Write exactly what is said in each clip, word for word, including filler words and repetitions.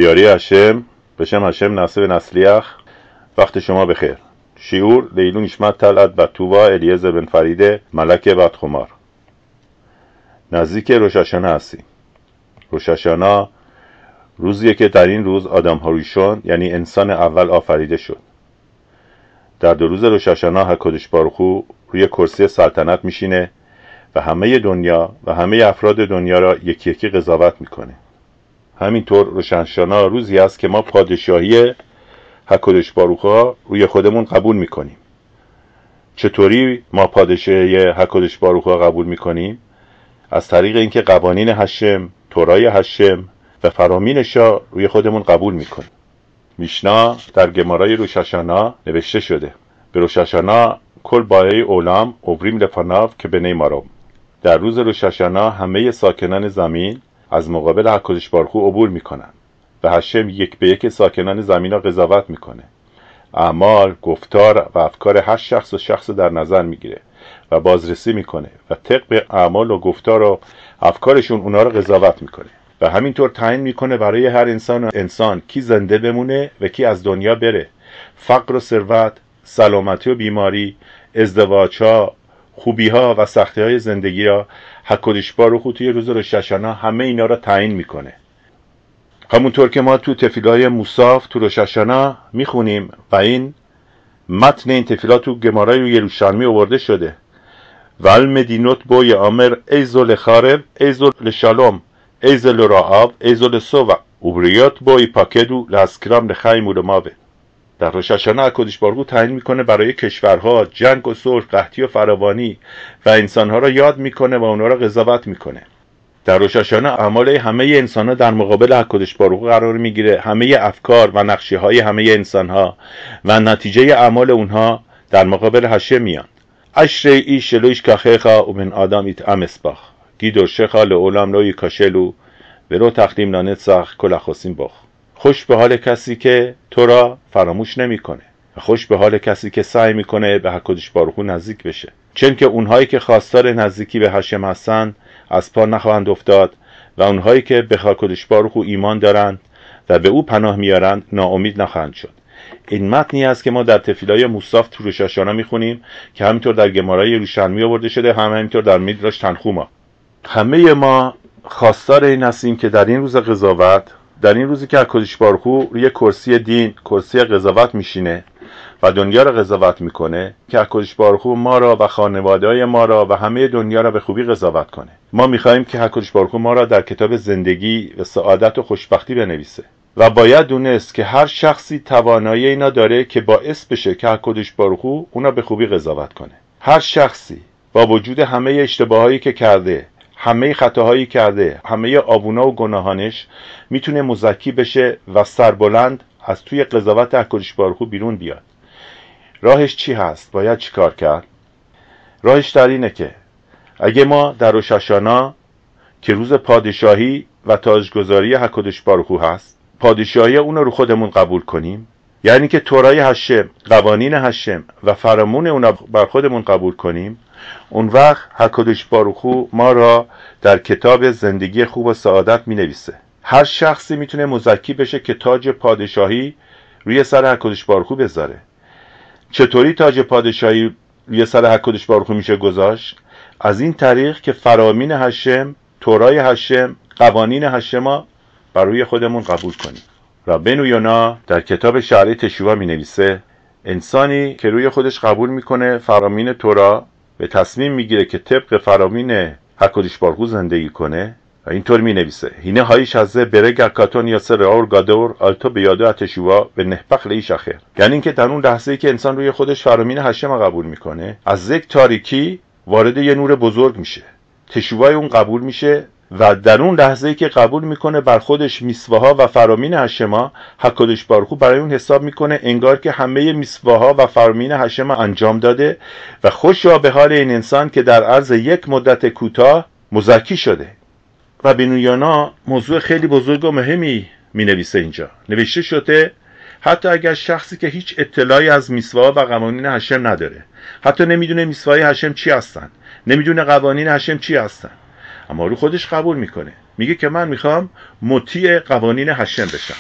به یاری هشم، بشم هشم ناصر نسلیخ. وقت شما بخیر. شیعور لیلون نشمت طلعت بطوبا الیعزر بن فریده ملک بدخمار. نزدیک روش هاشانه هستیم. روش هاشانه روزیه که در این روز آدم هاریشون یعنی انسان اول آفریده شد. در دو روز روش هاشانه هکادش باروخو روی کرسی سلطنت میشینه و همه دنیا و همه افراد دنیا را یکی یکی قضاوت میکنه. همینطور روش هاشانه روزی است که ما پادشاهی هکادش باروخو روی خودمون قبول میکنیم. چطوری ما پادشاهی هکادش باروخو قبول میکنیم؟ از طریق اینکه قوانین هشم، تورای هشم و فرامینش را روی خودمون قبول میکنیم. میشنا در گمارای روش هاشانه نوشته شده: به روش هاشانه کل بایه اولام اووریم لفناف که بنی مارم. در روز روش هاشانه همه ساکنان زمین از مقابل هکادش باروخو عبور میکنن و هشم یک به یک ساکنان زمین را قضاوت میکنه. اعمال، گفتار و افکار هر شخص و شخص در نظر میگیره و بازرسی میکنه و طبق اعمال و گفتار و افکارشون اونا رو قضاوت میکنه و همینطور تعیین میکنه برای هر انسان و انسان کی زنده بمونه و کی از دنیا بره. فقر و ثروت، سلامتی و بیماری، ازدواجها، خوبیها و سختیهای زندگی را هکادش باروخو توی روز روش هاشانه همه اینا را تعیین میکنه. همونطور که ما تو تفیلای موساف تو روش هاشانه میخونیم و این متن این تفیلا تو گمارای یروشلمی آورده شده: ول مدینوت بوی آمر ایزو لخارب ایزو لشالوم ایزو لرعاب ایزو لسوع اوبریات بوی پاکدو لاسکرام لخیم و لماوه. در روش هاشانه هکادش باروخو تعیین میکنه برای کشورها جنگ و صلح، قحطی و فراوانی و انسانها را یاد میکنه و اونها را قضاوت میکنه. در روش هاشانه اعمال همه انسان‌ها در مقابل هکادش باروخو قرار میگیره. همه افکار و نقشه‌های همه انسان‌ها و نتیجه اعمال اونها در مقابل هشم میان. اشری ایش لویش کاخیخا و من آدم ایت امسباخ گیدور شخا لعولم لوی کاشلو ولو تقدیم نانتسخ کل خسین بخ. خوش به حال کسی که تو را فراموش نمیکنه و خوش به حال کسی که سعی میکنه به هکادش باروخو نزدیک بشه، چون که اونهایی که خواستار نزدیکی به هشم هستن از پا نخواهند افتاد و اونهایی که به هکادش باروخو ایمان دارند و به او پناه میارند ناامید نخواهند شد. این متنی است که ما در تفیلای موساف تو روش هاشانه میخونیم که همینطور در گمارای یروشلمی آورده شده، هم همینطور در میدراش تنخوما. همه ما خواستار این هستیم که در این روز قضاوت، در این روزی که هکادش باروخو روی کرسی دین، کرسی قضاوت میشینه و دنیا را قضاوت میکنه، که هکادش باروخو ما را و خانواده‌های ما را و همه دنیا را به خوبی قضاوت کنه. ما میخوایم که هکادش باروخو ما را در کتاب زندگی و سعادت و خوشبختی بنویسه و باید دونست که هر شخصی توانایی اینا داره که باعث بشه که هکادش باروخو اونا به خوبی قضاوت کنه. هر شخصی با وجود همه اشتباهایی که کرده، همه خطاهایی کرده، همه آبونا و گناهانش میتونه مزکی بشه و سربلند از توی قضاوت هکادش باروخو بیرون بیاد. راهش چی هست؟ باید چی کار کرد؟ راهش در اینه که اگه ما در روش هاشانه که روز پادشاهی و تاجگذاری هکادش باروخو هست، پادشاهی اون رو خودمون قبول کنیم، یعنی که تورای هشم، قوانین هشم و فرامون اون بر خودمون قبول کنیم، اون وقت هکادش باروخو ما را در کتاب زندگی خوب و سعادت می نویسه. هر شخصی میتونه مزکی بشه که تاج پادشاهی روی سر هکادش باروخو بذاره. چطوری تاج پادشاهی روی سر هکادش باروخو میشه گذاشت؟ از این طریق که فرامین هشم، تورای هشم، قوانین هشم بر روی خودمون قبول کنیم. ربنا یونا در کتاب شرع تشویع می نویسه: انسانی که روی خودش قبول میکنه فرامین تورا و تصمیم میگیره که طبق فرامین هکادش باروخو زندگی کنه و اینطور می نویسه: هینه هایش هزه برگ کاتون یا سر اور گادور آلتو بیادو اتشوا و نهبخ لیش اخر. یعنی اینکه در اون لحظه‌ای که انسان روی خودش فرامین هشم قبول میکنه، از یک تاریکی وارد یه نور بزرگ میشه، تشوای اون قبول میشه و در اون لحظه‌ای که قبول میکنه بر خودش میسواها و فرامین هشم، هکادش باروخو برای اون حساب میکنه انگار که همه میسواها و فرامین هشم انجام داده و خوشا به حال این انسان که در عرض یک مدت کوتاه مزکی شده. و بنویانا موضوع خیلی بزرگ و مهمی می نویسه اینجا. نوشته شده حتی اگر شخصی که هیچ اطلاعی از میسوا و قوانین هشم نداره، حتی نمیدونه میسوای هشم چی هستن، نمیدونه قوانین هشم چی هستن، اما رو خودش قبول میکنه، میگه که من میخوام مطیع قوانین هشم بشم،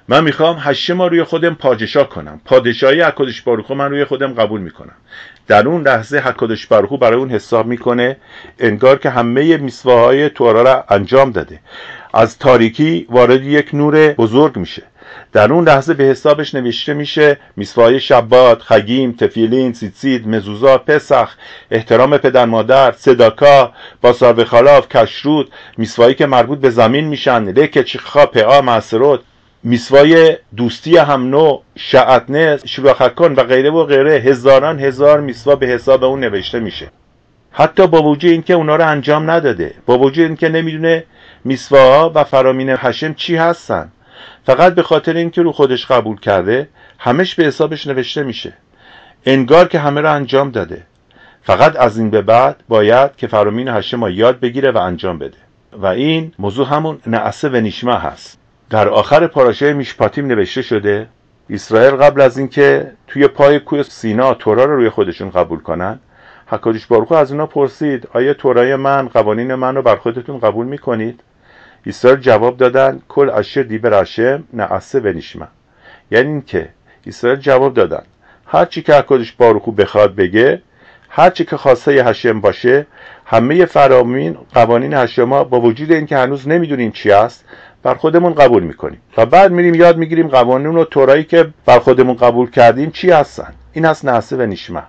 من میخوام هشم روی خودم پادشاه کنم، پادشاهی حکادش باروخو من روی خودم قبول میکنم. در اون لحظه حکادش باروخو برای اون حساب میکنه انگار که همه میسواهای تورا را انجام داده، از تاریکی وارد یک نور بزرگ میشه. در اون لحظه به حسابش نوشته میشه میسواهای شبات، خگیم، تفیلین، سیتسید، مزوزا، پسخ، احترام پدر مادر، صداکا، باسار به خلاف، کشرود، میسواهایی که مربوط به زمین میشن، لک چیخا، پا، معصرات، میسوای دوستی هم نوع، شعتنه، شروخکان و غیره و غیره. هزاران هزار میسوا به حساب اون نوشته میشه، حتی با وجود اینکه اونا رو انجام نداده، با وجود اینکه نمیدونه میسواها و فرامین هشم چی هستن. فقط به خاطر اینکه رو خودش قبول کرده همش به حسابش نوشته میشه، انگار که همه رو انجام داده. فقط از این به بعد باید که فرامین هشم رو یاد بگیره و انجام بده. و این موضوع همون نعسه و نیشما هست. در آخر پاراشای میشپاتیم نوشته شده اسرائیل قبل از اینکه توی پای کوه سینا تورا رو روی خودشون قبول کنن، حکادش باروخو از اونا پرسید آیا تورای من، قوانین من رو بر خودتون قبول میکنید؟ اسرائیل جواب دادن کل اشر دیبر هشم نعسه و نیشما. یعنی این که اسرائیل جواب دادن هر چی که حکادش باروخو بخواد بگه، هر چی که خواسته هشم باشه، همه فرامین قوانین هشما با وجود اینکه هنوز نمیدونیم چی است بر خودمون قبول میکنیم و بعد میریم یاد میگیریم قوانین و تورایی که بر خودمون قبول کردیم چی هستن. این هست نعسه و نیشما.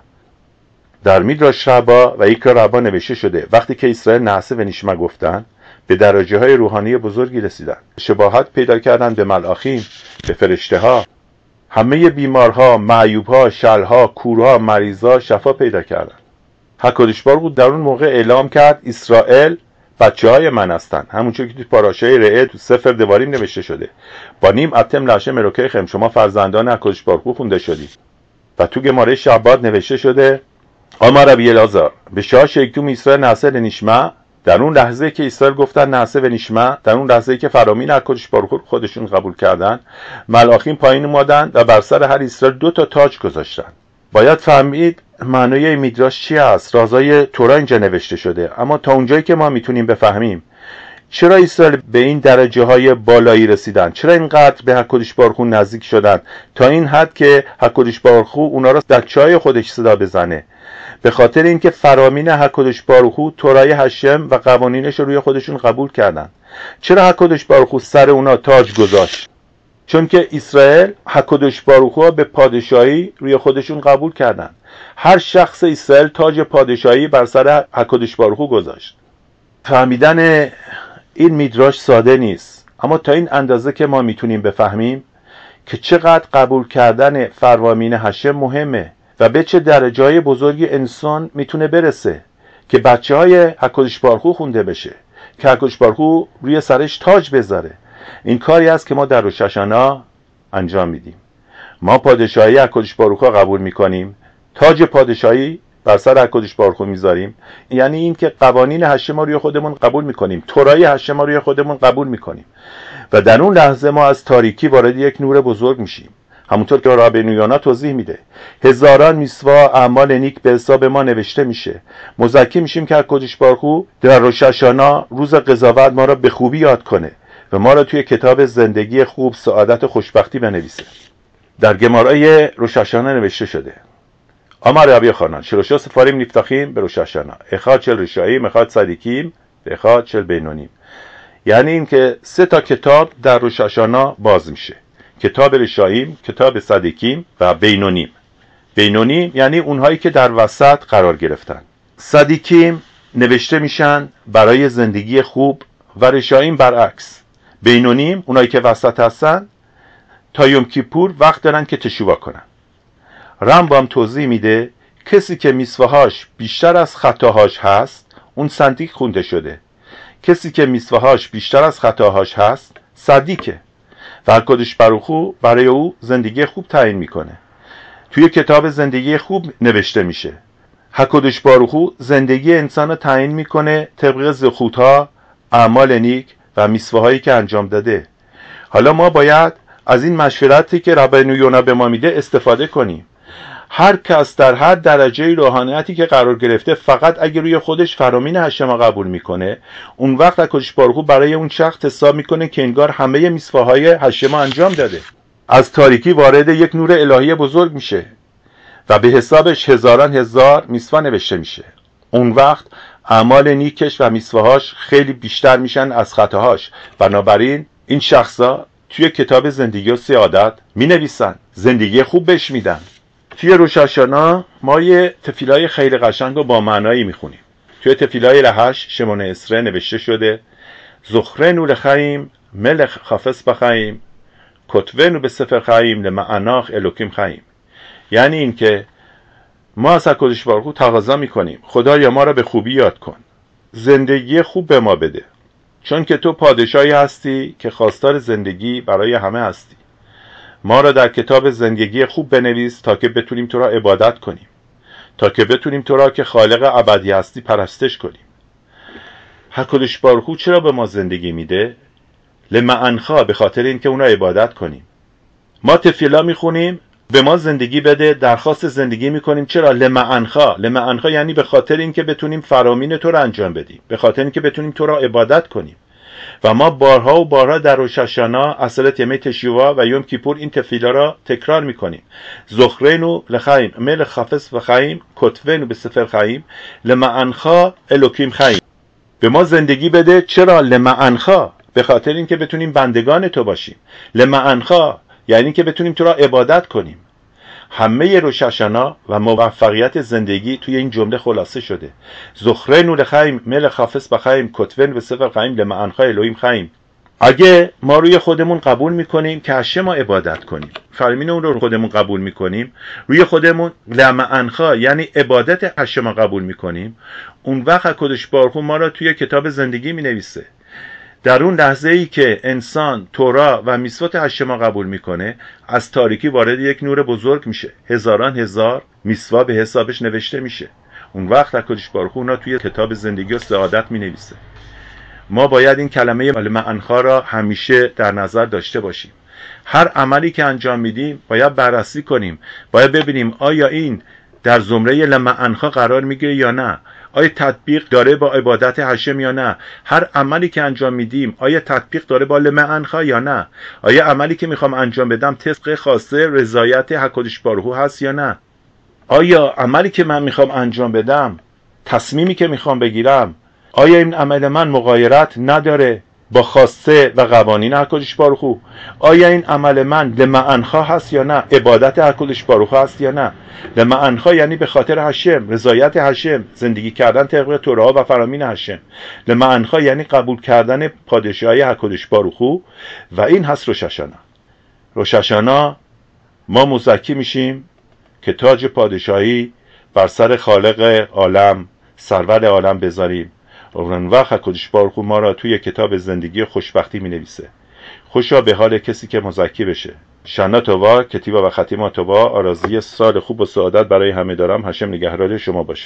در میدراش ربا و ایکرا ربا نوشته شده وقتی که اسرائیل نعسه و نیشما گفتن به درجه های روحانی بزرگی رسیدن، شباهت پیدا کردن به ملاخیم، به فرشته ها. همه بیمارها، معیوبها، شلها، کورها، مریضها شفا پیدا کردن. حکادش باروخو در اون موقع اعلام کرد اسرائیل بچه های من هستن، همونطور که تو پاراشای رعه تو سفر دواریم نوشته شده بانیم اتم لهشم الوکیکم، شما فرزندان حکادش باروخو خونده شدید. و تو گماره شعبات نوشته شده آمار ربی الازار به شاه شیکتوم اسرائیل نعسه و نیشما. در اون لحظه که اسرائیل گفتن نعسه و نیشما، در اون لحظه که فرامین حکادش باروخو خودشون قبول کردن، ملاخین پایین اومدن و بر سر هر اسرائیل دو تا تاج گذاشتن. باید فهمید معنای میدراش چی است. رازای تورا اینجا نوشته شده، اما تا اونجایی که ما میتونیم بفهمیم چرا اسرائیل به این درجه های بالایی رسیدن، چرا اینقدر به حکادش باروخو نزدیک شدن تا این حد که حکادش باروخو اونا رو در چای خودش صدا بزنه. به خاطر اینکه فرامین حکادش باروخو تورای هشم و قوانینش رو روی خودشون قبول کردن. چرا حکادش باروخو سر اونا تاج گذاشت؟ چون که اسرائیل حکادش باروخو به پادشاهی روی خودشون قبول کردن. هر شخص اسرائیل تاج پادشاهی بر سر حکادش باروخو گذاشت. فهمیدن این میدراش ساده نیست، اما تا این اندازه که ما میتونیم بفهمیم که چقدر قبول کردن فرامین هشم مهمه و به چه درجای بزرگی انسان میتونه برسه که بچه های حکادش باروخو خونده بشه، که حکادش باروخو روی سرش تاج بذاره. این کاری است که ما در روش هاشانا انجام میدیم. ما پادشاهی حکادش باروخو قبول میکنیم، تاج پادشاهی بر سر حکادش باروخو میذاریم. یعنی این که قوانین هشم روی خودمون قبول میکنیم، تورای هشم روی خودمون قبول میکنیم و در اون لحظه ما از تاریکی وارد یک نور بزرگ میشیم. همونطور که رابینو یونا توضیح میده هزاران میسوا اعمال نیک به حساب ما نوشته میشه. مزکی میشیم که حکادش باروخو در روش هاشانا روز قضاوت ما را به خوبی یاد کنه و ما را توی کتاب زندگی خوب، سعادت و خوشبختی بنویسه. در گمارای روش هاشانا نوشته شده آمار ربی خانان شلوشا سفاریم نفتخیم به روش هاشانا اخاد چل رشاییم، اخاد صدیکیم، اخاد چل بینونیم. یعنی این که سه تا کتاب در روش هاشانا باز میشه: کتاب رشاییم، کتاب صدیکیم و بینونیم. بینونیم یعنی اونهایی که در وسط قرار گرفتن. صدیکیم نوشته میشن برای زندگی خوب و رشاییم برعکس. بینونیم اونهایی که وسط هستن تا یوم کیپور وقت دارن که تشویق کنن. رمبام توضیح میده کسی که میسواهاش بیشتر از خطاهاش هست اون صدیق خونده شده. کسی که میسواهاش بیشتر از خطاهاش هست صدیقه و حکادش باروخو برای او زندگی خوب تعیین میکنه. توی کتاب زندگی خوب نوشته میشه حکادش باروخو زندگی انسان رو تعیین میکنه طبق زخوتها، اعمال نیک و میسواهایی که انجام داده. حالا ما باید از این مشورتی که رابینو یونا به ما میده استفاده کنیم. هر کس در هر درجه روحانیتی که قرار گرفته فقط اگه روی خودش فرامین هشم قبول میکنه، اون وقت هکادش باروخ هو برای اون شخص حساب میکنه که انگار همه میسواهای هشم انجام داده، از تاریکی وارد یک نور الهی بزرگ میشه و به حسابش هزاران هزار میسوا نوشته میشه. اون وقت اعمال نیکش و میسواهاش خیلی بیشتر میشن از خطاهاش. بنابراین این شخصا توی کتاب زندگی و سعادت می نویسن، زندگی خوب بهش میدن. توی روش هاشانا ما یه تفیلای خیلی قشنگ و با معنایی میخونیم. توی تفیلای لهش شمونه اسره نوشته شده زخرنو لخیم ملخ خافس بخیم کتونو به سفر خیم لمعناخ الوکیم خیم. یعنی این که ما از هکادش باروخ هو تقاضا میکنیم خدایا ما را به خوبی یاد کن، زندگی خوب به ما بده، چون که تو پادشاهی هستی که خواستار زندگی برای همه هستی. ما را در کتاب زندگی خوب بنویس تا که بتونیم تو را عبادت کنیم، تا که بتونیم تو را که خالق ابدی هستی پرستش کنیم. هکادش باروخ هو چرا به ما زندگی میده؟ لمعنخا، به خاطر اینکه اون را عبادت کنیم. ما تفیلا میخونیم به ما زندگی بده، درخواست زندگی میکنیم. چرا؟ لمعنخا. لمعنخا یعنی به خاطر اینکه بتونیم فرامین تو را انجام بدیم، به خاطر اینکه بتونیم تو را عبادت کنیم. و ما بارها و بارها در روش هاشانا، عسلت یمه تشیوا و یوم کیپور این تفیلا را تکرار میکنیم. زخرنو لخیم ملخ خافس و خیم کتونو به سفر خیم لمعنخا الوکیم خیم. به ما زندگی بده. چرا؟ لمعنخا، به خاطر اینکه بتونیم بندگان تو باشیم. لمعنخا یعنی که بتونیم تو را عبادت کنیم. همه روش هاشانا و موفقیت زندگی توی این جمله خلاصه شده. زخرنو لخیم ملخ خافس بخیم کتونو به سفر خیم لمعنخا الوکیم خیم. اگه ما روی خودمون قبول میکنیم که هشم ما عبادت کنیم، فرمین اون رو خودمون قبول میکنیم، روی خودمون لمعنخا یعنی عبادت هشم ما قبول میکنیم، اون وقت هکادش باروخ هو ما را توی کتاب زندگی مینویسه. در اون لحظه ای که انسان تورا و میسوات هشم ما قبول میکنه، از تاریکی وارد یک نور بزرگ میشه، هزاران هزار میسوا به حسابش نوشته میشه. اون وقت هکادش باروخ هو اونا توی کتاب زندگی و سعادت مینویسه. ما باید این کلمه لمعنخا را همیشه در نظر داشته باشیم. هر عملی که انجام میدیم باید بررسی کنیم، باید ببینیم آیا این در زمره لمعنخا قرار میگیره یا نه، آیا تطبیق داره با عبادت هشم یا نه. هر عملی که انجام میدیم آیا تطبیق داره با لمعنخا یا نه. آیا عملی که میخوام انجام بدم طبق خواسته رضایت هکادش باروخ هو هست یا نه. آیا عملی که من میخوام انجام بدم، تصمیمی که میخوام بگیرم، آیا این عمل من مغایرت نداره با خواسته و قوانین هکادش باروخ هو؟ آیا این عمل من لمعنخا هست یا نه، عبادت هکادش باروخ هو هست یا نه. لمعنخا یعنی به خاطر هشم، رضایت هشم، زندگی کردن طبق تورا و فرامین هشم. لمعنخا یعنی قبول کردن پادشاهی هکادش باروخ هو. و این هست روش هاشانا. روش هاشانا ما مزکی میشیم که تاج پادشاهی بر سر خالق عالم، سرور عالم بذاریم. اون وقت هکادش باروخ هو ما را توی کتاب زندگی خوشبختی می نویسه. خوشا به حال کسی که مزکی بشه. شنا توبا، کتیبا و ختیما توبا. آرزوی سال خوب و سعادت برای همه دارم. هشم نگهدار شما باشه.